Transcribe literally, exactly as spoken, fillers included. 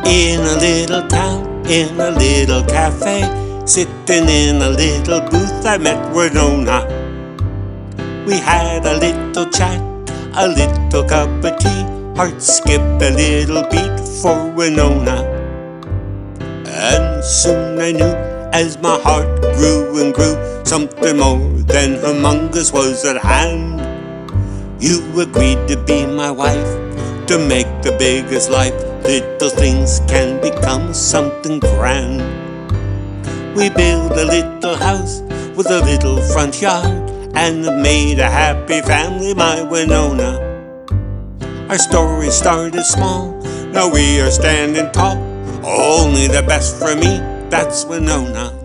In a little town, in a little cafe, sitting in a little booth, I met Winona. We had a little chat, a little cup of tea, heart skip a little beat for Winona. And soon I knew, as my heart grew and grew, something more than humongous was at hand. You agreed to be my wife, to make the biggest life. Little things can become something grand. We built a little house with a little front yard, and have made a happy family, my Winona. Our story started small, now we are standing tall. Only the best for me, that's Winona.